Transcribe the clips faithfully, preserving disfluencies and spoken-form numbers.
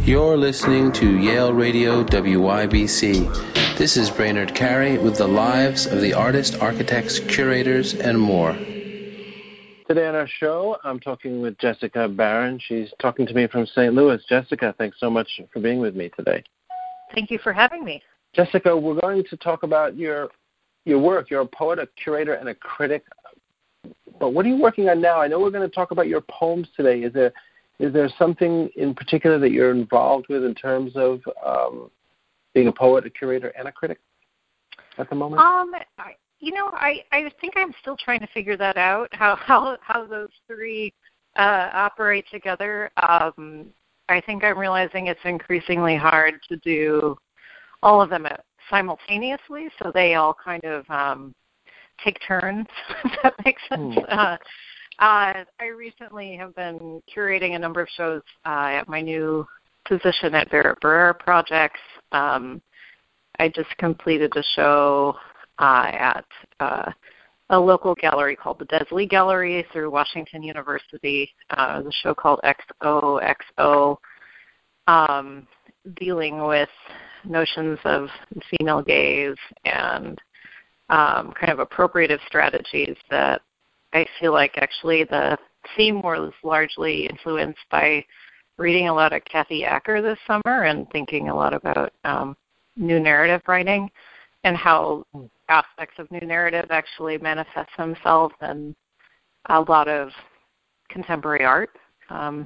You're listening to Yale Radio W Y B C. This is Brainerd Carey with the lives of the artists, architects, curators, and more. Today on our show, I'm talking with Jessica Barron. She's talking to me from Saint Louis. Jessica, thanks so much for being with me today. Thank you for having me. Jessica, we're going to talk about your your work. You're a poet, a curator, and a critic. But what are you working on now? I know we're going to talk about your poems today. Is there is there something in particular that you're involved with in terms of um, being a poet, a curator, and a critic at the moment? Um, I, you know, I, I think I'm still trying to figure that out, how how, how those three uh, operate together. Um, I think I'm realizing it's increasingly hard to do all of them simultaneously, so they all kind of um, take turns, if that makes sense. Mm. Uh, uh, I recently have been curating a number of shows uh, at my new position at Barrett Brera Projects. Um, I just completed a show uh, at uh, a local gallery called the Desley Gallery through Washington University. Uh, the show called X O X O, um, dealing with notions of female gaze and um, kind of appropriative strategies that I feel like actually the theme was largely influenced by reading a lot of Kathy Acker this summer and thinking a lot about um, new narrative writing and how aspects of new narrative actually manifest themselves in a lot of contemporary art. Um,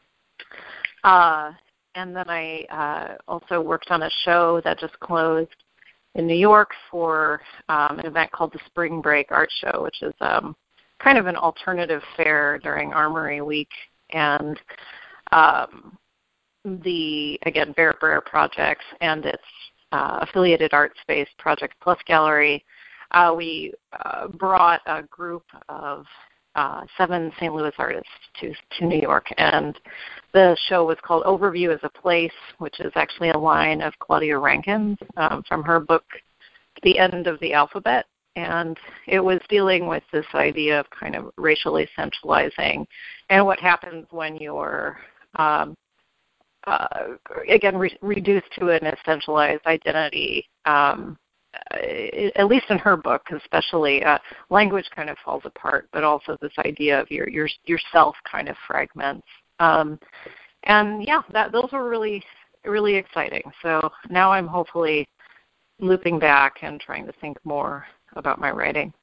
uh, and then I uh, also worked on a show that just closed in New York for um, an event called the Spring Break Art Show, which is um, kind of an alternative fair during Armory Week. And um, the, again, Barrett Brera Projects and its uh, affiliated art space, Project Plus Gallery, uh, we uh, brought a group of uh, seven Saint Louis artists to, to New York. And the show was called Overview as a Place, which is actually a line of Claudia Rankine's um, from her book, The End of the Alphabet. And it was dealing with this idea of kind of racially centralizing and what happens when you're, um, uh, again, re- reduced to an essentialized identity. Um, at least in her book, especially, uh, language kind of falls apart, but also this idea of your your yourself kind of fragments. Um, and yeah, that those were really, really exciting. So now I'm hopefully looping back and trying to think more about my writing.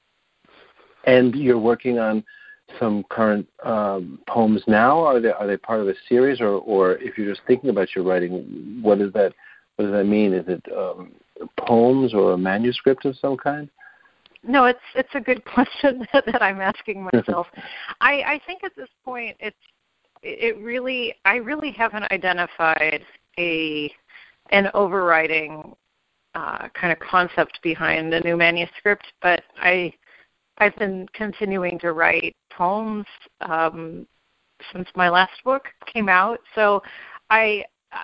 And you're working on some current um, poems now. Are they are they part of a series, or, or if you're just thinking about your writing, what does that what does that mean? Is it um, poems or a manuscript of some kind? No, it's it's a good question that I'm asking myself. I, I think at this point it's it really I really haven't identified a an overriding uh, kind of concept behind a new manuscript, but I I've been continuing to write poems um, since my last book came out. So I. Uh,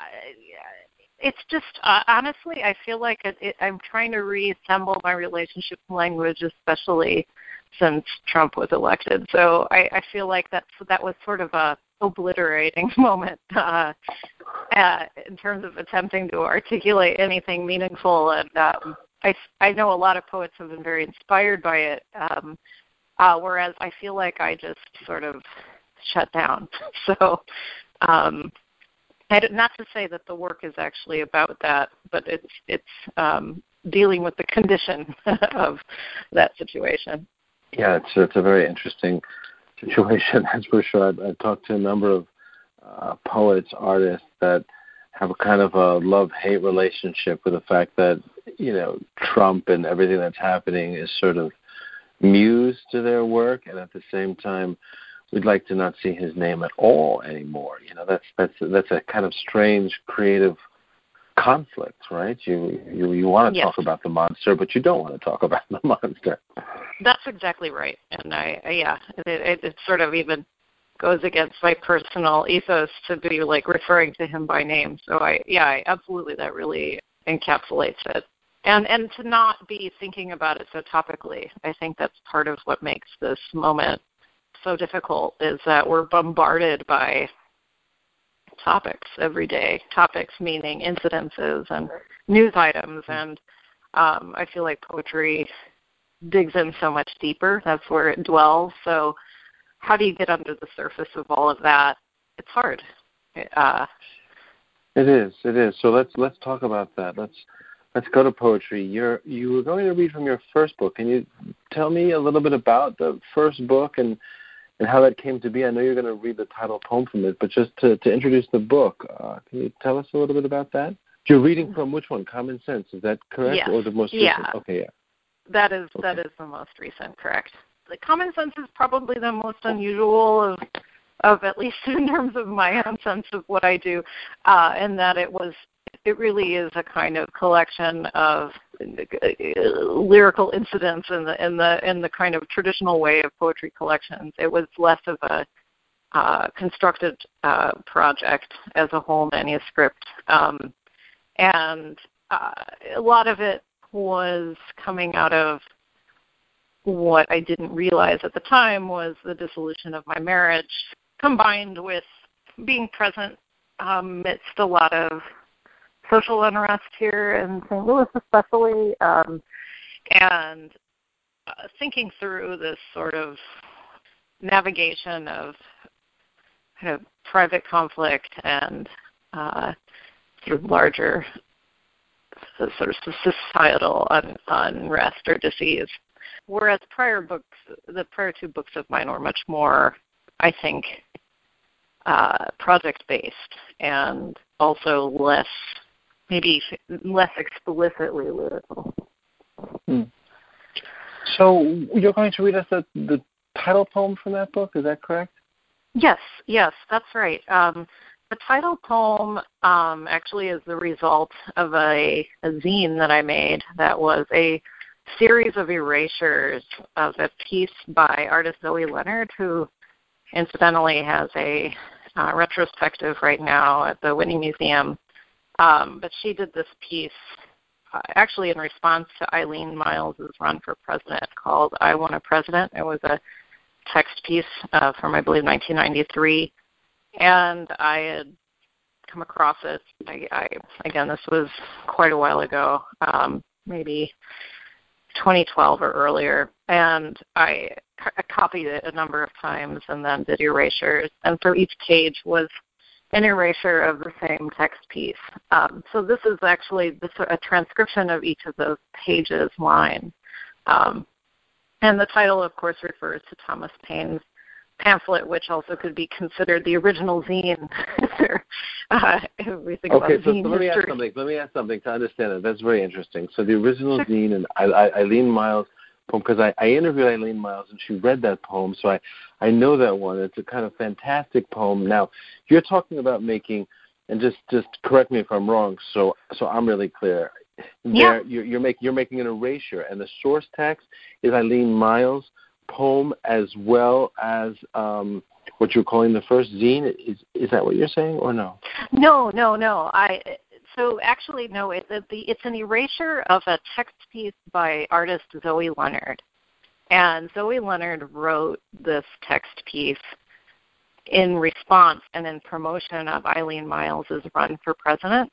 It's just, uh, honestly, I feel like it, it, I'm trying to reassemble my relationship to language, especially since Trump was elected. So I, I feel like that's, that was sort of a obliterating moment uh, uh, in terms of attempting to articulate anything meaningful. And um, I, I know a lot of poets have been very inspired by it, um, uh, whereas I feel like I just sort of shut down. So um I, not to say that the work is actually about that, but it's it's um, dealing with the condition of that situation. Yeah, it's it's a very interesting situation, that's for sure. I've, I've talked to a number of uh, poets, artists that have a kind of a love-hate relationship with the fact that, you know, Trump and everything that's happening is sort of muse to their work, and at the same time, we'd like to not see his name at all anymore. You know, that's that's that's a kind of strange creative conflict, right? You you, you want to yes. talk about the monster, but you don't want to talk about the monster. That's exactly right. And I, I yeah, it, it, it sort of even goes against my personal ethos to be like referring to him by name. So I yeah, I, absolutely, that really encapsulates it. And and to not be thinking about it so topically, I think that's part of what makes this moment so difficult, is that we're bombarded by topics, everyday topics, meaning incidences and news items. And um, I feel like poetry digs in so much deeper. That's where it dwells. So how do you get under the surface of all of that? It's hard. Uh, it is. It is. So let's let's talk about that. Let's let's go to poetry. You're you were going to read from your first book. Can you tell me a little bit about the first book and and how that came to be? I know you're going to read the title poem from it, but just to, to introduce the book, uh, can you tell us a little bit about that? You're reading from which one? Common Sense, is that correct? Yes. Or the most yeah. recent? Okay, yeah. That is okay. that is the most recent, correct. The Common Sense is probably the most unusual of, of at least in terms of my own sense of what I do, uh, in that it was it really is a kind of collection of lyrical incidents in the in the in the kind of traditional way of poetry collections. It was less of a uh, constructed uh, project as a whole manuscript, um, and uh, a lot of it was coming out of what I didn't realize at the time was the dissolution of my marriage, combined with being present um, amidst a lot of social unrest here in Saint Louis especially, um, and uh, thinking through this sort of navigation of kind of private conflict and uh, sort of larger sort of societal un- unrest or disease. Whereas prior books, the prior two books of mine were much more, I think, uh, project-based and also less, maybe less explicitly lyrical. Hmm. So you're going to read us the, the title poem from that book, is that correct? Yes, yes, that's right. Um, the title poem um, actually is the result of a, a zine that I made that was a series of erasures of a piece by artist Zoe Leonard, who incidentally has a uh, retrospective right now at the Whitney Museum. Um, but she did this piece uh, actually in response to Eileen Miles' run for president called I Want a President. It was a text piece uh, from, I believe, nineteen ninety-three. And I had come across it. I, I, again, this was quite a while ago, um, maybe twenty twelve or earlier, and I, I copied it a number of times and then did erasures. And so each page was an erasure of the same text piece. Um, so this is actually this, a transcription of each of those pages line. Um, and the title, of course, refers to Thomas Paine's pamphlet, which also could be considered the original zine. uh, if we think okay, about so, zine so let me history. ask something. Let me ask something to understand it. That's very interesting. So the original zine and I, I, Eileen Miles poem, because I, I interviewed Eileen Miles and she read that poem, so I, I know that one. It's a kind of fantastic poem. Now, you're talking about making, and just, just correct me if I'm wrong, so so I'm really clear. Yeah. There, you're, you're, make, you're making an erasure, and the source text is Eileen Miles' poem as well as um, what you're calling the first zine. Is is that what you're saying, or no? No, no, no. I so actually no. It, it, the, it's an erasure of a text piece by artist Zoe Leonard, and Zoe Leonard wrote this text piece in response and in promotion of Eileen Miles' run for president,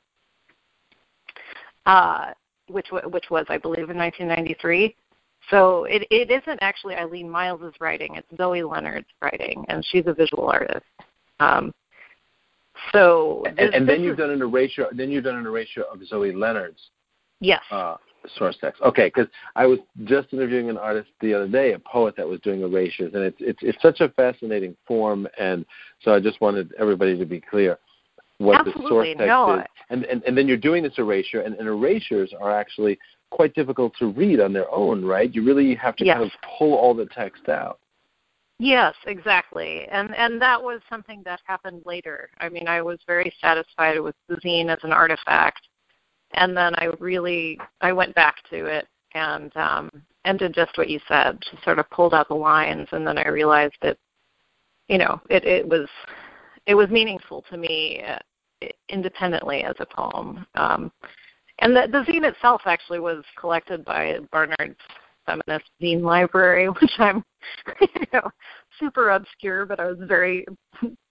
uh, which which was, I believe, in nineteen ninety-three. So it, it isn't actually Eileen Miles' writing; it's Zoe Leonard's writing, and she's a visual artist. Um, so and, this, and then this you've is, done an erasure. Then you've done an erasure of Zoe Leonard's yes, uh, source text. Okay, because I was just interviewing an artist the other day, a poet that was doing erasures, and it's it's it's such a fascinating form, and so I just wanted everybody to be clear what absolutely. the source text no, is. And, and and then you're doing this erasure, and, and erasures are actually quite difficult to read on their own, right? You really have to yes. kind of pull all the text out. Yes, exactly. And and that was something that happened later. I mean, I was very satisfied with the zine as an artifact. And then I really, I went back to it and um, and did just what you said, just sort of pulled out the lines. And then I realized that, you know, it, it was it was meaningful to me uh, independently as a poem. Um, and the, the zine itself actually was collected by Barnard's Feminist Zine Library, which I'm, you know, super obscure, but I was very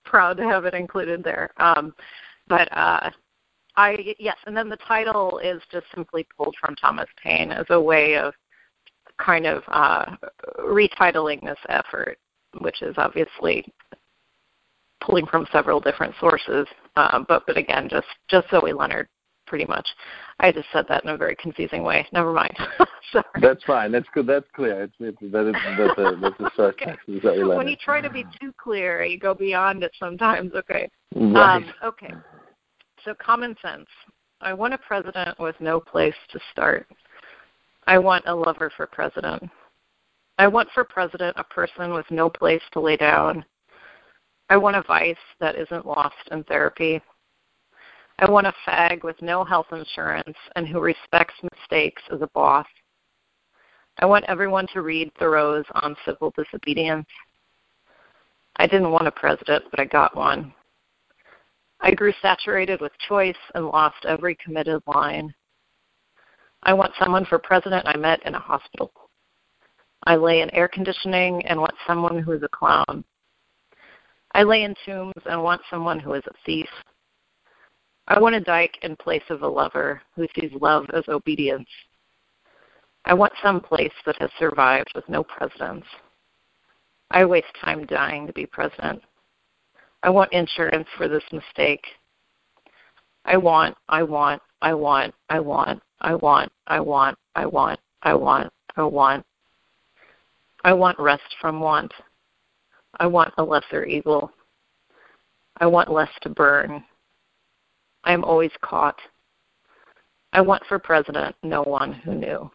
proud to have it included there. Um, but uh, I yes, and then the title is just simply pulled from Thomas Paine as a way of kind of uh, retitling this effort, which is obviously pulling from several different sources. Uh, but but again, just just Zoe Leonard, pretty much. I just said that in a very confusing way. Never mind. Sorry. That's fine. That's good. That's clear. It's, it's, that is, that's a, that's a source Okay. text. Zoe Leonard. When you try to be too clear, you go beyond it sometimes. Okay. Right. Um, okay. So common sense. I want a president with no place to start. I want a lover for president. I want for president a person with no place to lay down. I want a vice that isn't lost in therapy. I want a fag with no health insurance and who respects mistakes as a boss. I want everyone to read Thoreau's On Civil Disobedience. I didn't want a president, but I got one. I grew saturated with choice and lost every committed line. I want someone for president I met in a hospital. I lay in air conditioning and want someone who is a clown. I lay in tombs and want someone who is a thief. I want a dyke in place of a lover who sees love as obedience. I want some place that has survived with no presidents. I waste time dying to be president. I want insurance for this mistake. I want, I want, I want, I want, I want, I want, I want, I want, I want. I want rest from want. I want a lesser evil. I want less to burn. I am always caught. I want for president no one who knew.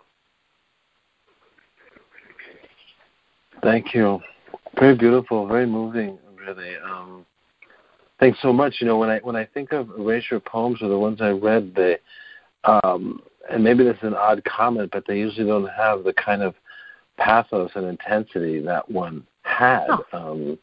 Thank you. Very beautiful, very moving, really. Um, thanks so much. You know, when I when I think of erasure poems or the ones I read, they, um, and maybe this is an odd comment, but they usually don't have the kind of pathos and intensity that one had. Oh. Um,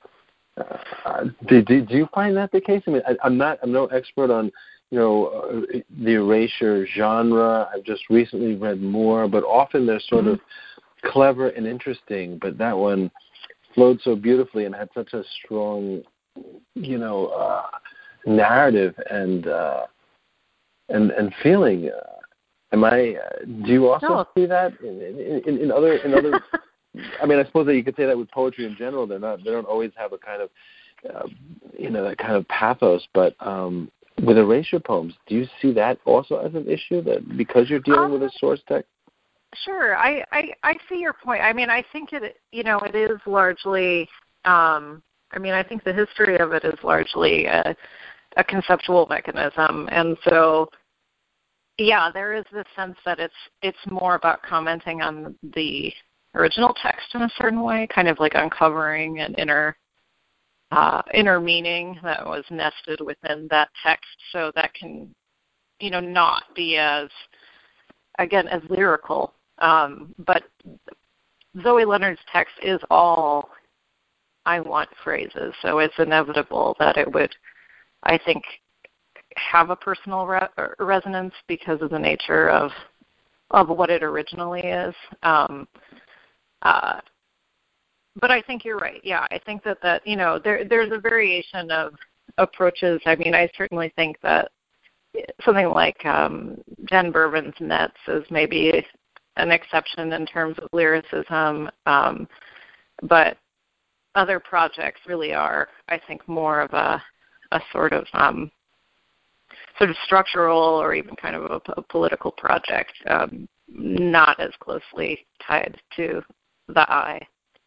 uh, do, do, do you find that the case? I mean, I, I'm not. I'm no expert on, you know, uh, the erasure genre. I've just recently read more, but often they're sort mm-hmm. of clever and interesting. But that one flowed so beautifully and had such a strong, you know, uh, narrative and uh, and and feeling. Uh, am I? Uh, do you also no. see that in, in, in other in other? I mean, I suppose that you could say that with poetry in general. They're not. They don't always have a kind of, uh, you know, that kind of pathos. But um, with erasure poems, do you see that also as an issue? That because you're dealing um, with a source text. Sure, I, I I see your point. I mean, I think it. You know, it is largely. Um, I mean, I think the history of it is largely a, a conceptual mechanism, and so. Yeah, there is this sense that it's it's more about commenting on the original text in a certain way, kind of like uncovering an inner uh, inner meaning that was nested within that text, so that can, you know, not be as, again, as lyrical. Um, but Zoe Leonard's text is all I want phrases, so it's inevitable that it would, I think, have a personal re- resonance because of the nature of of what it originally is. Um, uh, but I think you're right. Yeah, I think that, that you know, there there's a variation of approaches. I mean, I certainly think that something like um, Jen Bervin's Nets is maybe an exception in terms of lyricism, um, but other projects really are, I think, more of a, a sort of um, sort of structural or even kind of a, a political project, um, not as closely tied to the I.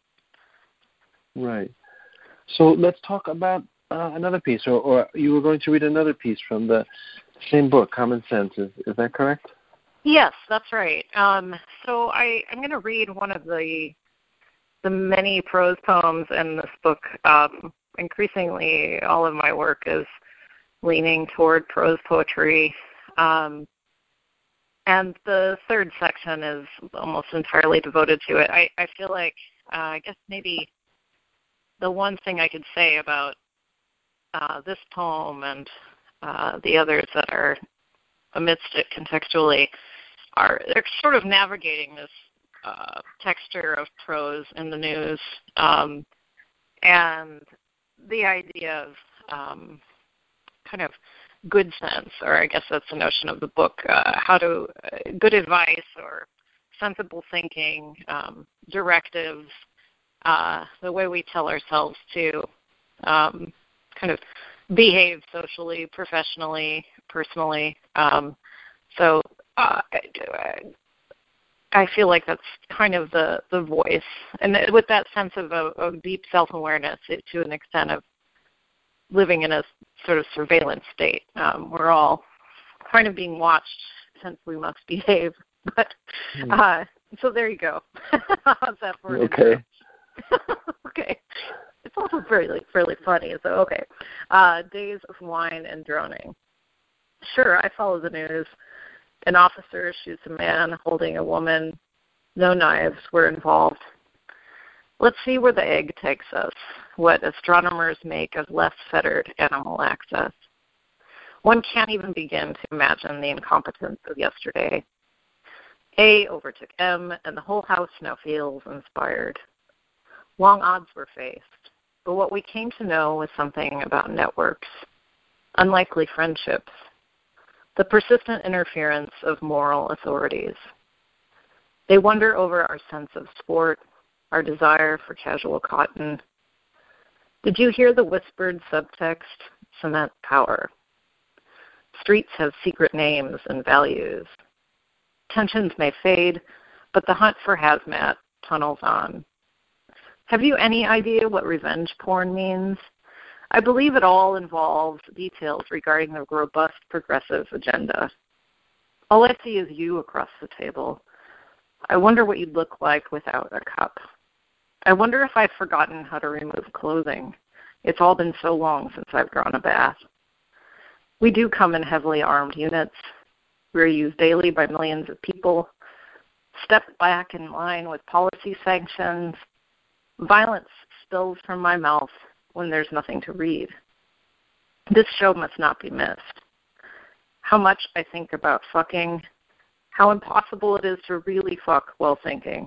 Right. So let's talk about uh, another piece, or, or you were going to read another piece from the same book, Common Sense. Is, is that correct? Yes, that's right. Um, so I, I'm going to read one of the the many prose poems in this book. Um, increasingly, all of my work is leaning toward prose poetry. Um, and the third section is almost entirely devoted to it. I, I feel like, uh, I guess maybe the one thing I could say about uh, this poem and uh, the others that are amidst it contextually are they're sort of navigating this uh, texture of prose in the news. Um, and the idea of um, kind of good sense, or I guess that's the notion of the book, uh, how to, uh, good advice or sensible thinking, um, directives, uh, the way we tell ourselves to um, kind of behave socially, professionally, personally. Um, so uh, I, I feel like that's kind of the, the voice. And with that sense of, of, of deep self-awareness, it, to an extent of living in a sort of surveillance state. Um, we're all kind of being watched since we must behave. But uh, so there you go. How's that for an Okay. Okay. It's also fairly, fairly funny. So, okay. Uh, days of wine and droning. Sure, I follow the news. An officer shoots a man holding a woman. No knives were involved. Let's see where the egg takes us, what astronomers make of less fettered animal access. One can't even begin to imagine the incompetence of yesterday. A overtook M, and the whole house now feels inspired. Long odds were faced, but what we came to know was something about networks, unlikely friendships, the persistent interference of moral authorities. They wonder over our sense of sport, our desire for casual cotton. Did you hear the whispered subtext? Cement power. Streets have secret names and values. Tensions may fade, but the hunt for hazmat tunnels on. Have you any idea what revenge porn means? I believe it all involves details regarding the robust progressive agenda. All I see is you across the table. I wonder what you'd look like without a cup. I wonder if I've forgotten how to remove clothing. It's all been so long since I've drawn a bath. We do come in heavily armed units. We're used daily by millions of people. Step back in line with policy sanctions. Violence spills from my mouth when there's nothing to read. This show must not be missed. How much I think about fucking, how impossible it is to really fuck while thinking.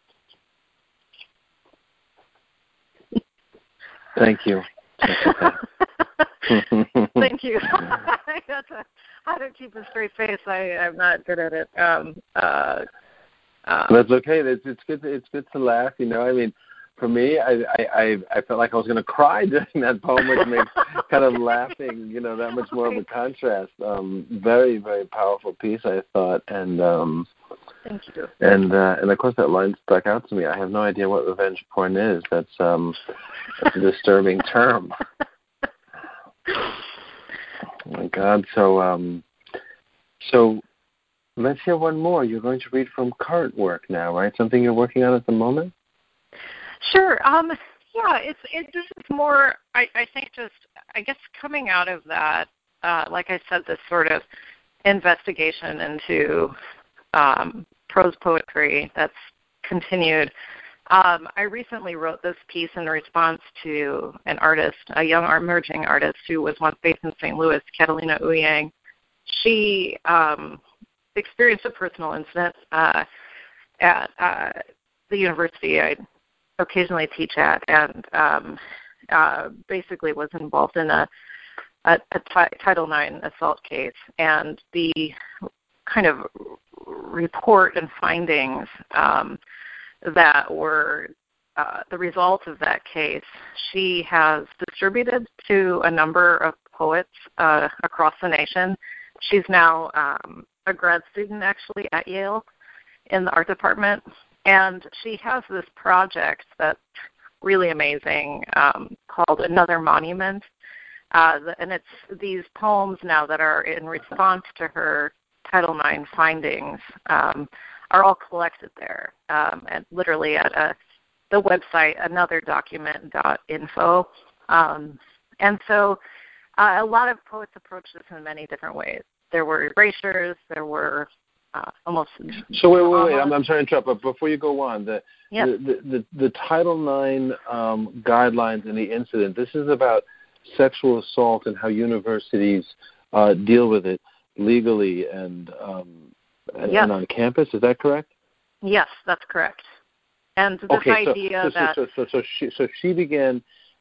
Thank you. Thank you. That's a, how to keep a straight face. I, I'm not good at it. Um, uh, uh, That's okay. It's, it's good. To, it's good to laugh. You know, I mean, for me, I I, I felt like I was going to cry during that poem, which makes kind of laughing, you know, that much more of a contrast. Um, very, very powerful piece, I thought, and um, thank you. And uh, and of course, that line stuck out to me. I have no idea what revenge porn is. That's um, that's a disturbing term. Oh my God. So um, so let's hear one more. You're going to read from current work now, right? Something you're working on at the moment. Sure. Um, yeah, it's it. This is more. I, I think just I guess coming out of that, uh, like I said, this sort of investigation into um, prose poetry that's continued. Um, I recently wrote this piece in response to an artist, a young emerging artist who was once based in Saint Louis, Catalina Ouyang. She um, experienced a personal incident uh, at uh, the university I occasionally teach at, and um, uh, basically was involved in a, a, a t- Title nine assault case. And the kind of report and findings um, that were uh, the result of that case, she has distributed to a number of poets uh, across the nation. She's now um, a grad student, actually, at Yale in the art department. And she has this project that's really amazing um, called Another Monument. Uh, and it's these poems now that are in response to her Title nine findings um, are all collected there, um, and literally at a, the website another document dot info. Um, and so uh, a lot of poets approach this in many different ways. There were erasures, there were uh, almost... So wait, wait, wait, I'm, I'm sorry to interrupt, but before you go on, the, yep. the, the, the, the Title nine um, guidelines and the incident, this is about sexual assault and how universities uh, deal with it legally and, um, and, yes. and on campus. Is that correct? Yes, that's correct. And this okay, idea so, so, that so, so, so she so she began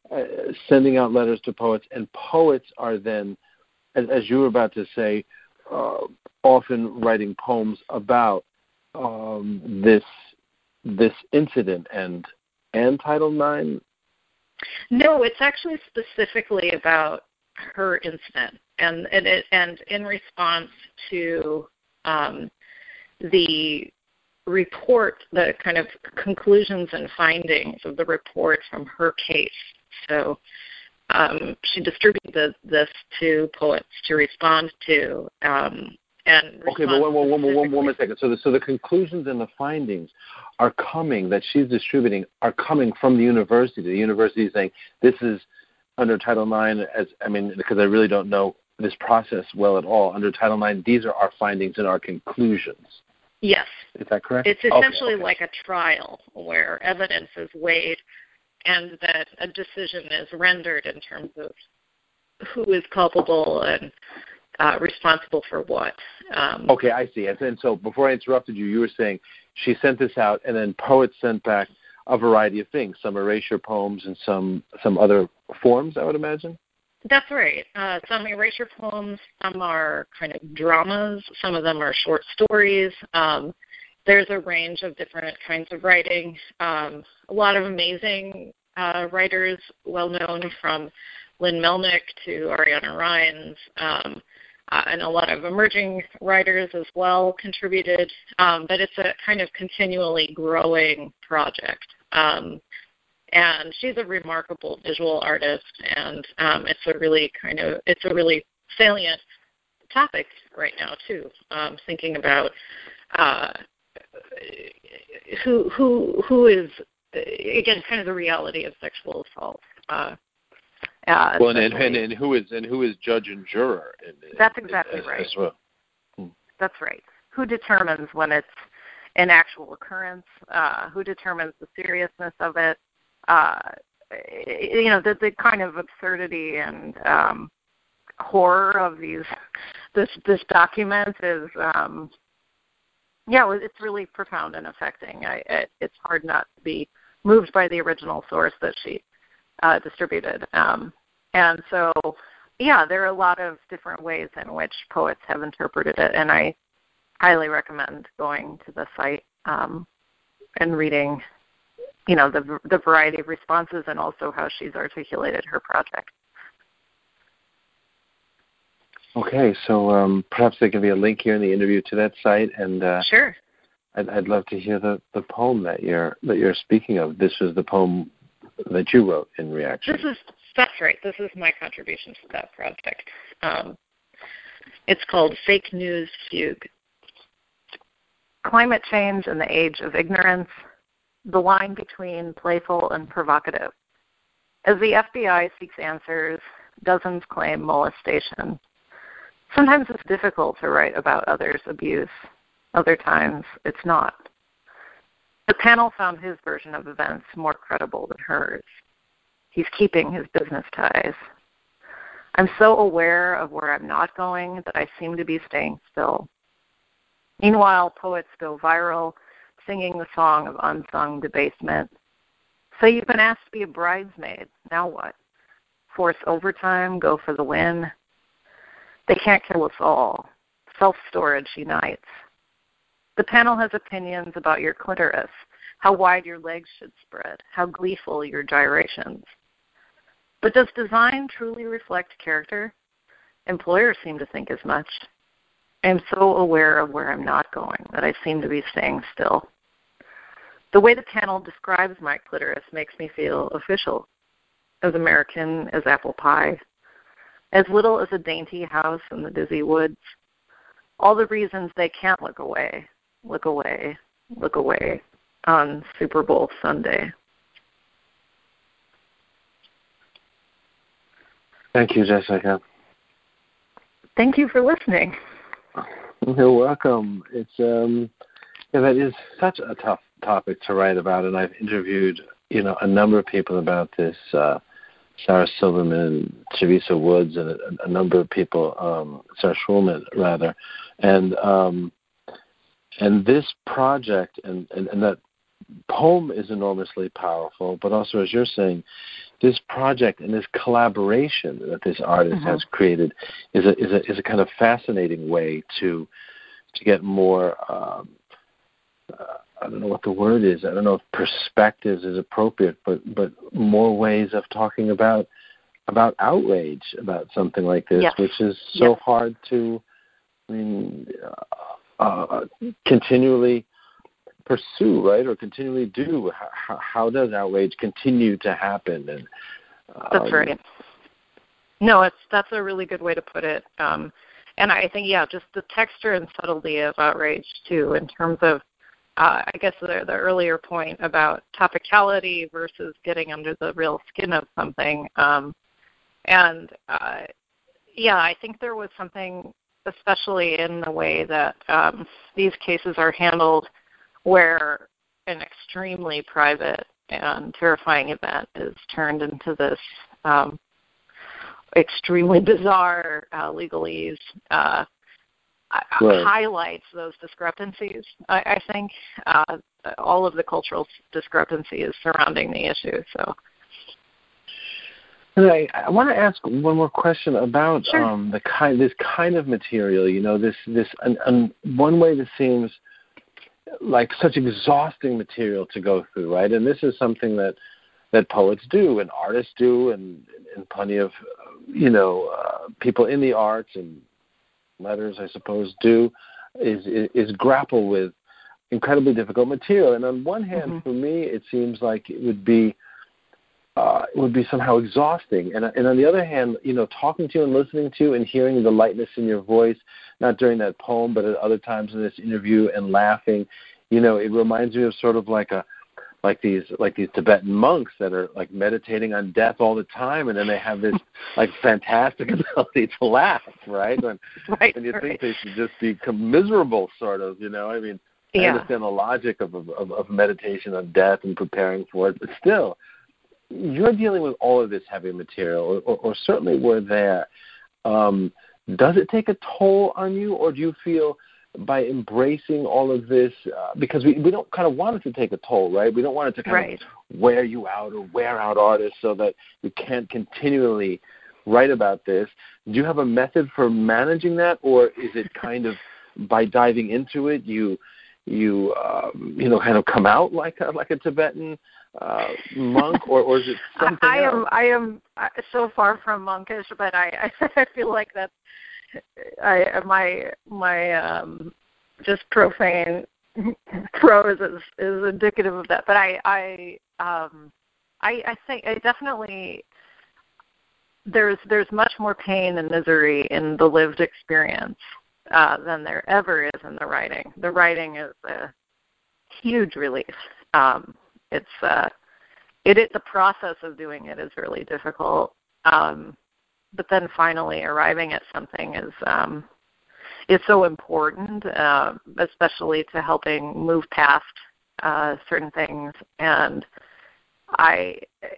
uh, sending out letters to poets, and poets are then, as, as you were about to say, uh, often writing poems about um, this this incident and and Title nine. No, it's actually specifically about her incident, and and it, and in response to um, the report, the kind of conclusions and findings of the report from her case. So um, she distributed this to poets to respond to. Um, and okay, but one, one, one, one, one more second. So the, so the conclusions and the findings are coming, that she's distributing, are coming from the university. The university is saying, this is under Title nine, as I mean, because I really don't know this process well at all. Under Title nine, these are our findings and our conclusions. Yes. Is that correct? It's essentially okay, okay. like a trial where evidence is weighed and that a decision is rendered in terms of who is culpable and uh, responsible for what. Um, okay, I see. And, and so before I interrupted you, you were saying she sent this out, and then poets sent back a variety of things, some erasure poems and some some other forms, I would imagine? That's right. Uh, some erasure poems, some are kind of dramas, some of them are short stories. Um, there's a range of different kinds of writing. Um, a lot of amazing uh, writers, well known, from Lynn Melnick to Ariana Rines, um, uh, and a lot of emerging writers as well contributed. Um, but it's a kind of continually growing project. Um, And she's a remarkable visual artist, and um, it's a really kind of it's a really salient topic right now too. Um, thinking about uh, who who who is again kind of the reality of sexual assault. Uh, uh, well, and, and and who is and who is judge and juror? In, that's exactly as, right. As well. Hmm. That's right. Who determines when it's an actual occurrence? Uh, who determines the seriousness of it? Uh, you know, the, the kind of absurdity and um, horror of these this this document is, um, yeah, it's really profound and affecting. I, it, it's hard not to be moved by the original source that she uh, distributed. Um, and so, yeah, there are a lot of different ways in which poets have interpreted it, and I highly recommend going to the site um, and reading, you know, the the variety of responses and also how she's articulated her project. Okay, so um, perhaps there can be a link here in the interview to that site, and uh, sure, I'd, I'd love to hear the, the poem that you're that you're speaking of. This was the poem that you wrote in reaction. This is that's right. This is my contribution to that project. Um, it's called Fake News Fugue. Climate change and the age of ignorance. The line between playful and provocative. As the F B I seeks answers, dozens claim molestation. Sometimes it's difficult to write about others' abuse. Other times, it's not. The panel found his version of events more credible than hers. He's keeping his business ties. I'm so aware of where I'm not going that I seem to be staying still. Meanwhile, poets go viral, singing the song of unsung debasement. So you've been asked to be a bridesmaid. Now what? Force overtime, go for the win? They can't kill us all. Self-storage unites. The panel has opinions about your clitoris, how wide your legs should spread, how gleeful your gyrations. But does design truly reflect character? Employers seem to think as much. I am so aware of where I'm not going that I seem to be staying still. The way the panel describes my clitoris makes me feel official, as American as apple pie, as little as a dainty house in the dizzy woods. All the reasons they can't look away, look away, look away on Super Bowl Sunday. Thank you, Jessica. Thank you for listening. You're welcome. It's um, yeah, that is such a tough topic to write about, and I've interviewed, you know, a number of people about this. Uh, Sarah Silverman, Chavisa Woods, and a, a number of people, um, Sarah Schulman, rather, and um, and this project and, and, and that poem is enormously powerful. But also, as you're saying, this project and this collaboration that this artist mm-hmm. has created is a is a is a kind of fascinating way to to get more. Um, uh, I don't know what the word is. I don't know if perspectives is appropriate, but but more ways of talking about about outrage about something like this, yes. which is so yes. hard to, I mean, uh, uh, continually pursue, right, or continually do. How, how does outrage continue to happen? And um, that's right. No, it's that's a really good way to put it. Um, and I think, yeah, just the texture and subtlety of outrage too, in terms of, uh, I guess the, the earlier point about topicality versus getting under the real skin of something. Um, and uh, yeah, I think there was something, especially in the way that um, these cases are handled, where an extremely private and terrifying event is turned into this um, extremely bizarre uh, legalese, uh, right. highlights those discrepancies, I, I think, uh, all of the cultural discrepancies surrounding the issue. So, and I, I want to ask one more question about sure. um, the kind, this kind of material. You know, this this and, and one way this seems like such exhausting material to go through, right? And this is something that that poets do and artists do, and, and plenty of you know uh, people in the arts and letters, I suppose, do is, is is grapple with incredibly difficult material. And on one hand, mm-hmm. for me, it seems like it would be uh, it would be somehow exhausting. And and on the other hand, you know, talking to you and listening to you and hearing the lightness in your voice, not during that poem, but at other times in this interview, and laughing, you know, it reminds me of sort of like a like these like these Tibetan monks that are like meditating on death all the time, and then they have this like fantastic ability to laugh, right? When, right, when you right. think they should just be miserable, sort of, you know. I mean, I yeah. understand the logic of, of of meditation on death and preparing for it, but still, you're dealing with all of this heavy material, or, or, or certainly were there. Um, does it take a toll on you, or do you feel by embracing all of this, uh, because we, we don't kind of want it to take a toll, right? We don't want it to kind right. of wear you out or wear out artists so that you can't continually write about this. Do you have a method for managing that, or is it kind of by diving into it, you you um, you know kind of come out like a, like a Tibetan uh, monk, or, or is it something I, I else? am I am so far from monkish, but I I feel like that's I my my um, just profane prose is, is indicative of that. But I I um, I, I think I definitely there's there's much more pain and misery in the lived experience uh, than there ever is in the writing. The writing is a huge relief. Um, it's uh, it, it the process of doing it is really difficult. Um, but then finally arriving at something is um, is so important, uh, especially to helping move past uh, certain things. And I,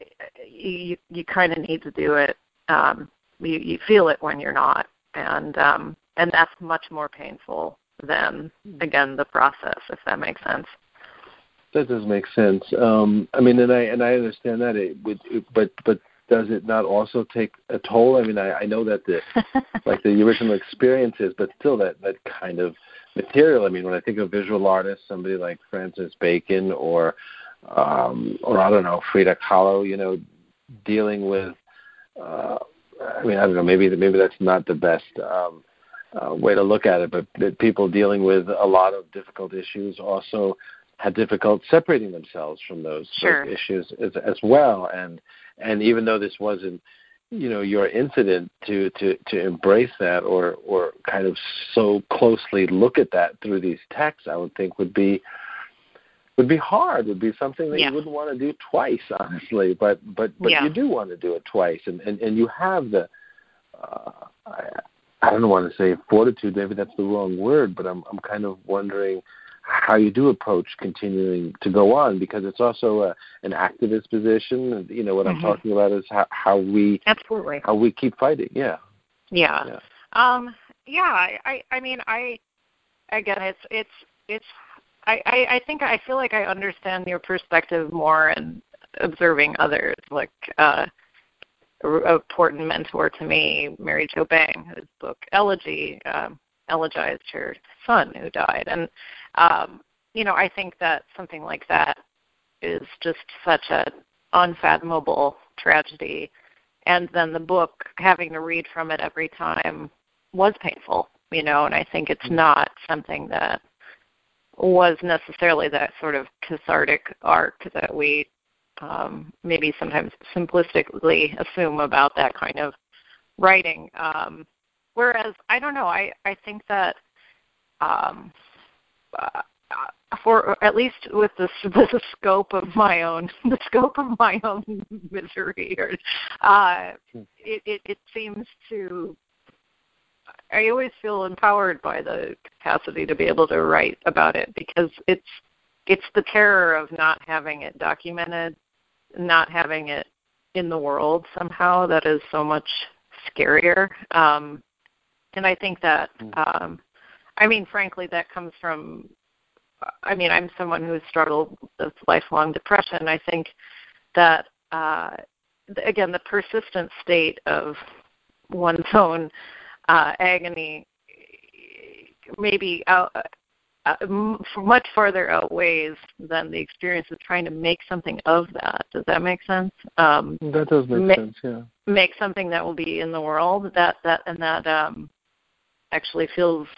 you, you kind of need to do it. Um, you, you feel it when you're not, and um, and that's much more painful than, again, the process, if that makes sense. That does make sense. Um, I mean, and I and I understand that. It would, it, but but. Does it not also take a toll? I mean, I, I know that the like the original experiences, but still that, that kind of material. I mean, when I think of visual artists, somebody like Francis Bacon or um, or I don't know, Frida Kahlo, you know, dealing with. Uh, I mean, I don't know. Maybe maybe that's not the best um, uh, way to look at it, but that people dealing with a lot of difficult issues also had difficult separating themselves from those, sure. those issues as, as well. And and even though this wasn't, you know, your incident to, to, to embrace that or, or kind of so closely look at that through these texts, I would think would be would be hard, would be something that yeah. you wouldn't want to do twice, honestly. But but, but yeah. you do want to do it twice, and, and, and you have the uh, I, I don't want to say fortitude, maybe that's the wrong word, but I'm I'm kind of wondering how you do approach continuing to go on, because it's also a, an activist position. You know, what mm-hmm. I'm talking about is how, how we absolutely how we keep fighting. Yeah. Yeah. Yeah. Um, yeah. I, I mean, I again, it's it's it's. I, I, I think I feel like I understand your perspective more, and observing others, like uh, a, a important mentor to me, Mary Jo Bang, whose book Elegy um, elegized her son who died. And, um, you know, I think that something like that is just such an unfathomable tragedy. And then the book, having to read from it every time, was painful, you know, and I think it's not something that was necessarily that sort of cathartic arc that we um, maybe sometimes simplistically assume about that kind of writing. Um, whereas, I don't know, I, I think that um, uh, for at least with the, the scope of my own the scope of my own misery, or, uh, it, it, it seems to. I always feel empowered by the capacity to be able to write about it, because it's it's the terror of not having it documented, not having it in the world somehow, that is so much scarier. Um, and I think that, um, I mean, frankly, that comes from. I mean, I'm someone who has struggled with lifelong depression. I think that, uh, again, the persistent state of one's own uh, agony maybe out, uh, much farther outweighs than the experience of trying to make something of that. Does that make sense? Um, that does make ma- sense, yeah. Make something that will be in the world, that, that and that um, actually feels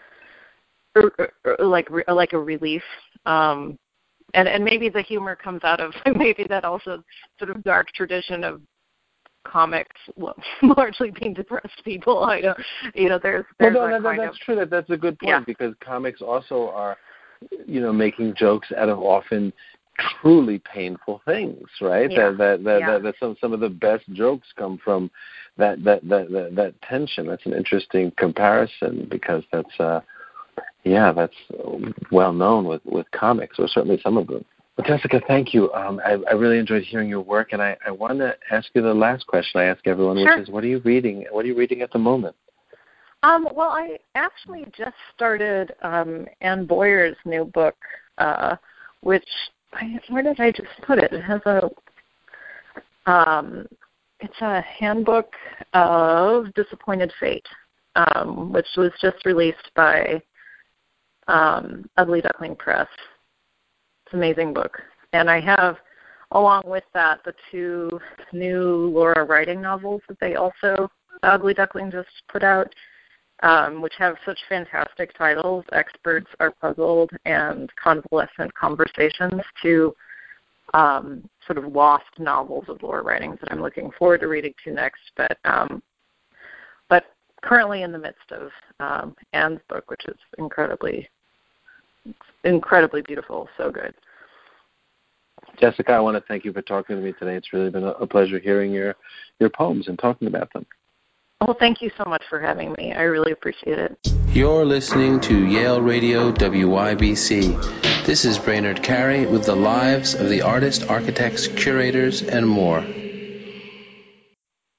like like a relief, um, and and maybe the humor comes out of maybe that also sort of dark tradition of comics, well, largely being depressed people. I don't, you know, there's, there's well, no, that that, kind that's of, true. That that's a good point, yeah. because comics also are, you know, making jokes out of often truly painful things, right? Yeah. That that that, yeah. that that some some of the best jokes come from that that that that, that tension. That's an interesting comparison, because that's uh yeah, that's well known with, with comics, or certainly some of them. Well, Jessica, thank you. Um, I, I really enjoyed hearing your work, and I, I want to ask you the last question I ask everyone, Sure. which is, what are you reading? What are you reading at the moment? Um, well, I actually just started um, Anne Boyer's new book, uh, which, I, where did I just put it? It has a, um, it's a handbook of disappointed fate, um, which was just released by Um, Ugly Duckling Press. It's an amazing book. And I have, along with that, the two new Laura writing novels that they also, Ugly Duckling just put out, um, which have such fantastic titles, Experts Are Puzzled and Convalescent Conversations, two um, sort of lost novels of Laura writings that I'm looking forward to reading to next. But um, but currently in the midst of um, Anne's book, which is incredibly incredibly beautiful, so good. Jessica, I want to thank you for talking to me today. It's really been a pleasure hearing your, your poems and talking about them. Well, thank you so much for having me. I really appreciate it. You're listening to Yale Radio W Y B C. This is Brainerd Carey with the lives of the artists, architects, curators, and more.